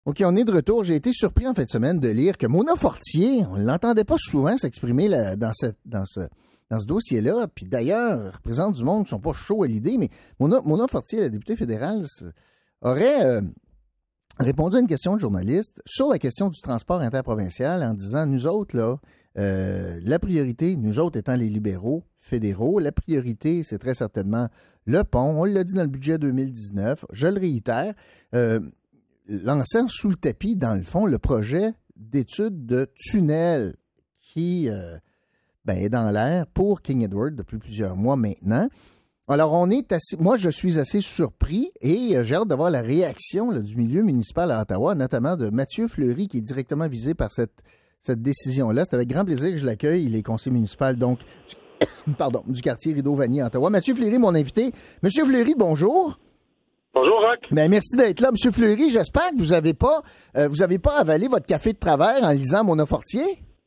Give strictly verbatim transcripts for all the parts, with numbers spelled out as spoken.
OK, on est de retour. J'ai été surpris en fin de semaine de lire que Mona Fortier, on ne l'entendait pas souvent s'exprimer là, dans, cette, dans, ce, dans ce dossier-là. Puis d'ailleurs, elle représente du monde qui ne sont pas chauds à l'idée, mais Mona, Mona Fortier, la députée fédérale, aurait euh, répondu à une question de journaliste sur la question du transport interprovincial en disant, nous autres, là, euh, la priorité, nous autres étant les libéraux fédéraux, la priorité, c'est très certainement le pont. On l'a dit dans le budget deux mille dix-neuf, je le réitère, euh, lançant sous le tapis, dans le fond, le projet d'étude de tunnel qui euh, ben, est dans l'air pour King Edward depuis plusieurs mois maintenant. Alors, on est assez, moi, je suis assez surpris et euh, j'ai hâte d'avoir la réaction là, du milieu municipal à Ottawa, notamment de Mathieu Fleury, qui est directement visé par cette, cette décision-là. C'est avec grand plaisir que je l'accueille. Il est conseiller municipal, donc, du, pardon, du quartier Rideau-Vanier à Ottawa. Mathieu Fleury, mon invité. Monsieur Fleury, bonjour. Bonjour, Roch. Ben, merci d'être là, M. Fleury. J'espère que vous n'avez pas, euh, vous avez pas avalé votre café de travers en lisant Mona Fortier.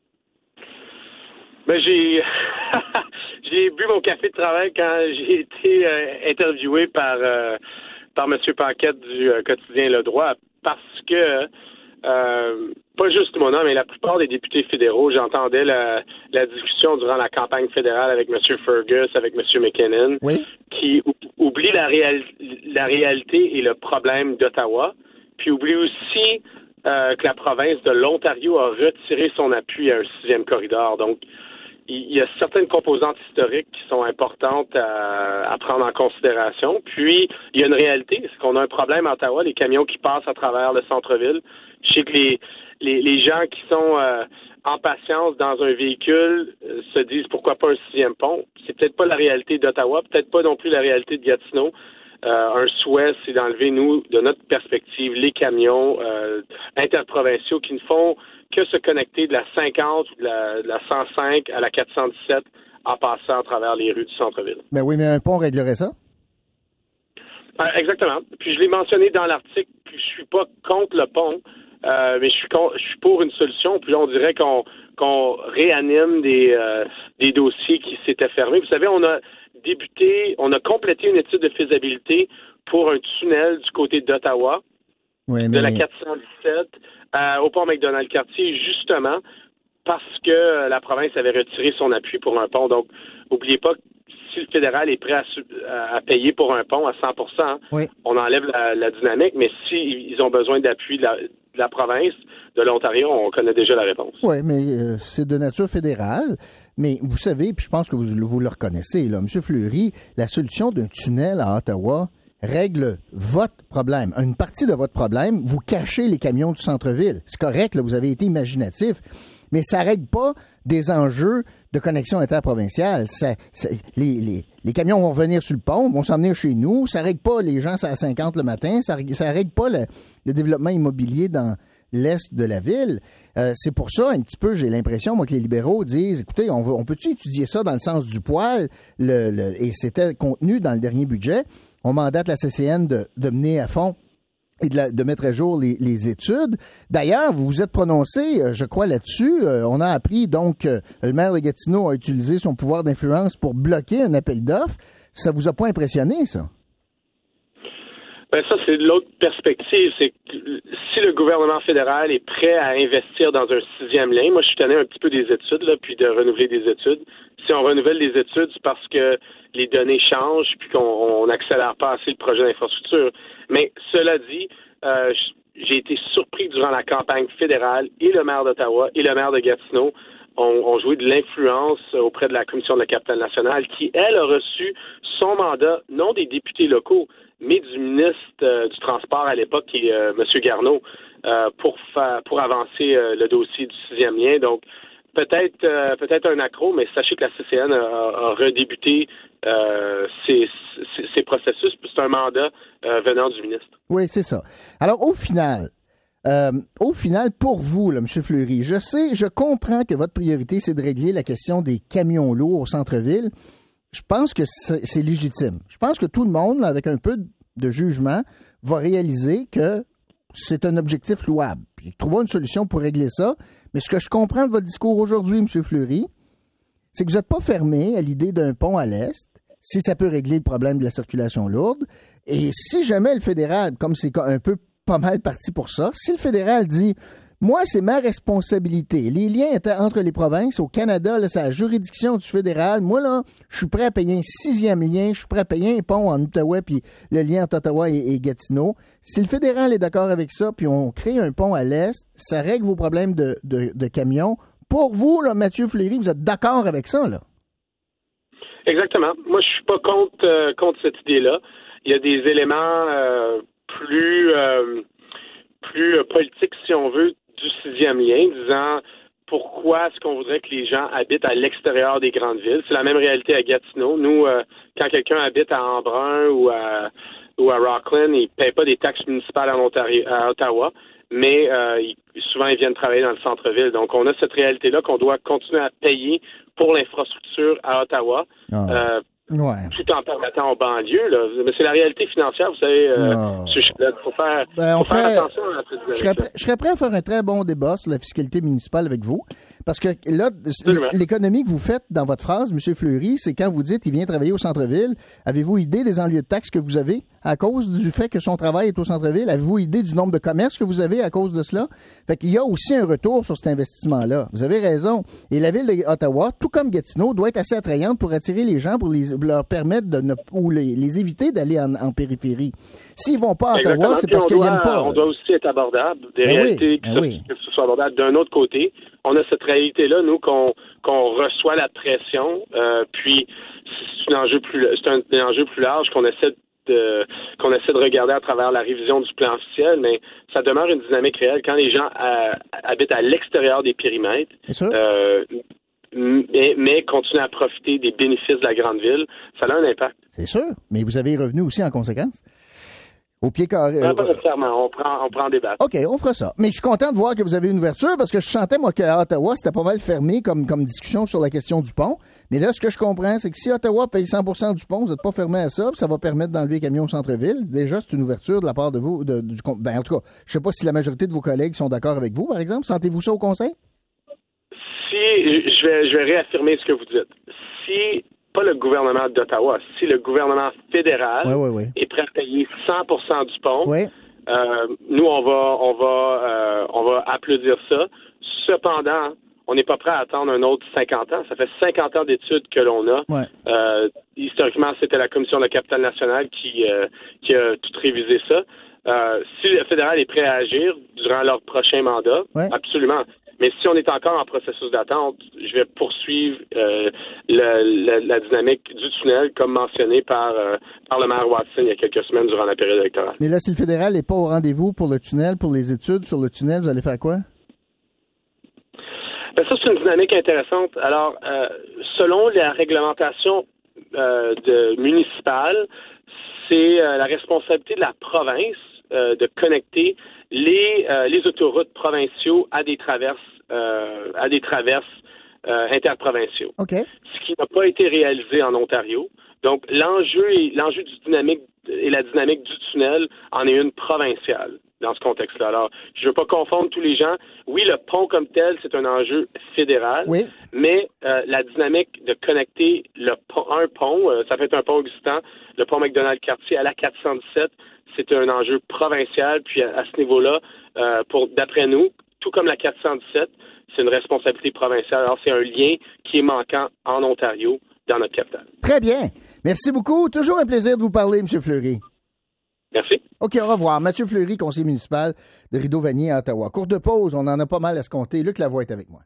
Ben, j'ai j'ai bu mon café de travers quand j'ai été euh, interviewé par euh, par M. Paquette du euh, quotidien Le Droit, parce que euh, pas juste Mona, mais la plupart des députés fédéraux, j'entendais la, la discussion durant la campagne fédérale avec M. Fergus, avec M. McKinnon, oui. qui ou, oublie la, réal, la réalité et le problème d'Ottawa, puis oublie aussi euh, que la province de l'Ontario a retiré son appui à un sixième corridor. Donc, il y a certaines composantes historiques qui sont importantes à, à prendre en considération. Puis, il y a une réalité, c'est qu'on a un problème à Ottawa, les camions qui passent à travers le centre-ville. Je sais que les, les, les gens qui sont euh, en patience dans un véhicule euh, se disent pourquoi pas un sixième pont. C'est peut-être pas la réalité d'Ottawa, peut-être pas non plus la réalité de Gatineau. Euh, un souhait, c'est d'enlever, nous, de notre perspective, les camions euh, interprovinciaux qui ne font que se connecter de la cinquante ou de la, de la cent cinq à la quatre cent dix-sept en passant à travers les rues du centre-ville. Ben oui, mais un pont réglerait ça? Euh, exactement. Puis je l'ai mentionné dans l'article, puis je suis pas contre le pont, euh, mais je suis con, je suis pour une solution. Puis là, on dirait qu'on qu'on réanime des euh, des dossiers qui s'étaient fermés. Vous savez, on a débuté, on a complété une étude de faisabilité pour un tunnel du côté d'Ottawa, oui, mais... de la quatre cent dix-sept euh, au pont McDonald-Cartier, justement parce que la province avait retiré son appui pour un pont. Donc, n'oubliez pas que si le fédéral est prêt à, à payer pour un pont à cent pour cent, oui. on enlève la, la dynamique, mais s'ils ont besoin d'appui de la, de la province, de l'Ontario, on connaît déjà la réponse. Oui, mais euh, c'est de nature fédérale. Mais vous savez, puis je pense que vous, vous le reconnaissez, là, M. Fleury, la solution d'un tunnel à Ottawa règle votre problème. Une partie de votre problème, vous cachez les camions du centre-ville. C'est correct, là, vous avez été imaginatif, mais ça ne règle pas des enjeux de connexion interprovinciale. Ça, ça, les, les, les camions vont revenir sur le pont, vont s'en venir chez nous. Ça ne règle pas les gens à cinquante le matin. Ça ne règle pas le, le développement immobilier dans l'est de la ville. Euh, c'est pour ça, un petit peu, j'ai l'impression, moi, que les libéraux disent, écoutez, on, veut, on peut-tu étudier ça dans le sens du poil? Le, le, et c'était contenu dans le dernier budget. On mandate la C C N de, de mener à fond et de, la, de mettre à jour les, les études. D'ailleurs, vous vous êtes prononcé, je crois, là-dessus. Euh, on a appris, donc, euh, le maire de Gatineau a utilisé son pouvoir d'influence pour bloquer un appel d'offres. Ça vous a pas impressionné, ça? Ben ça, c'est l'autre perspective. C'est que si le gouvernement fédéral est prêt à investir dans un sixième lien, moi, je suis tanné un petit peu des études, là, puis de renouveler des études. Si on renouvelle les études, c'est parce que les données changent puis qu'on n'accélère pas assez le projet d'infrastructure. Mais cela dit, euh, j'ai été surpris durant la campagne fédérale, et le maire d'Ottawa et le maire de Gatineau ont, ont joué de l'influence auprès de la commission de la capitale nationale qui, elle, a reçu son mandat, non des députés locaux, mais du ministre euh, du Transport à l'époque, qui est euh, M. Garneau, euh, pour, fa- pour avancer euh, le dossier du sixième lien. Donc, peut-être euh, peut-être un accro, mais sachez que la C C N a, a, a redébuté euh, ses, ses, ses processus, puis c'est un mandat euh, venant du ministre. Oui, c'est ça. Alors, au final, euh, au final, pour vous, là, M. Fleury, je sais, je comprends que votre priorité, c'est de régler la question des camions lourds au centre-ville. Je pense que c'est, c'est légitime. Je pense que tout le monde, là, avec un peu de jugement, va réaliser que c'est un objectif louable. Puis trouver une solution pour régler ça. Mais ce que je comprends de votre discours aujourd'hui, M. Fleury, c'est que vous n'êtes pas fermé à l'idée d'un pont à l'Est, si ça peut régler le problème de la circulation lourde. Et si jamais le fédéral, comme c'est un peu pas mal parti pour ça. Si le fédéral dit, moi, c'est ma responsabilité. Les liens étaient entre les provinces. Au Canada, là, c'est la juridiction du fédéral. Moi, là, je suis prêt à payer un sixième lien. Je suis prêt à payer un pont en Outaouais puis le lien entre Ottawa et, et Gatineau. Si le fédéral est d'accord avec ça, puis on crée un pont à l'est, ça règle vos problèmes de, de, de camions. Pour vous, là, Mathieu Fleury, vous êtes d'accord avec ça, là? Exactement. Moi, je suis pas contre, euh, contre cette idée-là. Il y a des éléments euh, plus, euh, plus politiques, si on veut, du sixième lien, disant pourquoi est-ce qu'on voudrait que les gens habitent à l'extérieur des grandes villes. C'est la même réalité à Gatineau. Nous, euh, quand quelqu'un habite à Embrun ou à, ou à Rockland, il ne paye pas des taxes municipales en Ontario, à Ottawa, mais euh, ils, souvent, ils viennent travailler dans le centre-ville. Donc, on a cette réalité-là qu'on doit continuer à payer pour l'infrastructure à Ottawa. Ah. Euh, Ouais. Tout en permettant aux banlieues, là. Mais c'est la réalité financière, vous savez, euh, oh. M. Chiblet. Il faut faire, ben, faut ferait, faire attention à cette je serais, prêt, je serais prêt à faire un très bon débat sur la fiscalité municipale avec vous. Parce que là, Absolument. l'économie que vous faites dans votre phrase, M. Fleury, c'est quand vous dites il vient travailler au centre-ville. Avez-vous idée des enlieux de taxes que vous avez à cause du fait que son travail est au centre-ville? Avez-vous idée du nombre de commerces que vous avez à cause de cela? Fait qu'il y a aussi un retour sur cet investissement-là. Vous avez raison. Et la ville d'Ottawa, tout comme Gatineau, doit être assez attrayante pour attirer les gens, pour les, leur permettre de ne, ou les, les éviter d'aller en, en périphérie. S'ils vont pas à Exactement. Ottawa, c'est parce qu'ils n'aiment pas. On doit aussi être abordable. Des ben réalités oui, qui ben oui. que ce soit abordable. D'un autre côté, on a cette réalité-là, nous, qu'on qu'on reçoit la pression, euh, puis c'est un enjeu plus c'est un, un enjeu plus large qu'on essaie de qu'on essaie de regarder à travers la révision du plan officiel, mais ça demeure une dynamique réelle. Quand les gens euh, habitent à l'extérieur des périmètres, euh, mais, mais continuent à profiter des bénéfices de la grande ville, ça a un impact. C'est sûr, mais vous avez revenu aussi en conséquence. Au pied carré. Non, pas nécessairement. On prend, on prend des battes. OK, on fera ça. Mais je suis content de voir que vous avez une ouverture parce que je sentais, moi, qu'à Ottawa, c'était pas mal fermé comme, comme discussion sur la question du pont. Mais là, ce que je comprends, c'est que si Ottawa paye cent pour cent du pont, vous n'êtes pas fermé à ça, puis ça va permettre d'enlever les camions au centre-ville. Déjà, c'est une ouverture de la part de vous. De, du, ben, en tout cas, je sais pas si la majorité de vos collègues sont d'accord avec vous, par exemple. Sentez-vous ça au conseil? Si, je vais, je vais réaffirmer ce que vous dites. Si pas le gouvernement d'Ottawa, si le gouvernement fédéral ouais, ouais, ouais. est prêt à payer cent pour cent du pont, ouais. euh, nous, on va on va, euh, on va applaudir ça. Cependant, on n'est pas prêt à attendre un autre cinquante ans. Ça fait cinquante ans d'études que l'on a. Ouais. Euh, historiquement, c'était la Commission de la capitale nationale qui, euh, qui a tout révisé ça. Euh, si le fédéral est prêt à agir durant leur prochain mandat, ouais. absolument. Mais si on est encore en processus d'attente, je vais poursuivre euh, le, la, la dynamique du tunnel, comme mentionné par, euh, par le maire Watson il y a quelques semaines durant la période électorale. Mais là, si le fédéral n'est pas au rendez-vous pour le tunnel, pour les études sur le tunnel, vous allez faire quoi? Ben ça, c'est une dynamique intéressante. Alors, euh, selon la réglementation euh, de, municipale, c'est euh, la responsabilité de la province euh, de connecter les, euh, les autoroutes provinciaux à des traverses, euh, à des traverses euh, interprovinciaux. Okay. Ce qui n'a pas été réalisé en Ontario. Donc, l'enjeu et l'enjeu du dynamique et la dynamique du tunnel en est une provinciale dans ce contexte-là. Alors, je ne veux pas confondre tous les gens. Oui, le pont comme tel, c'est un enjeu fédéral, oui. mais euh, la dynamique de connecter le pont, un pont, euh, ça fait un pont existant, le pont McDonald-Cartier à la quatre cent dix-sept, c'est un enjeu provincial. Puis à, à ce niveau-là, euh, pour d'après nous, tout comme la quatre cent dix-sept, c'est une responsabilité provinciale. Alors, c'est un lien qui est manquant en Ontario, dans notre capitale. Très bien. Merci beaucoup. Toujours un plaisir de vous parler, M. Fleury. Merci. OK, au revoir. Mathieu Fleury, conseiller municipal de Rideau-Vanier à Ottawa. Courte pause, on en a pas mal à se compter. Luc Lavoie est avec moi.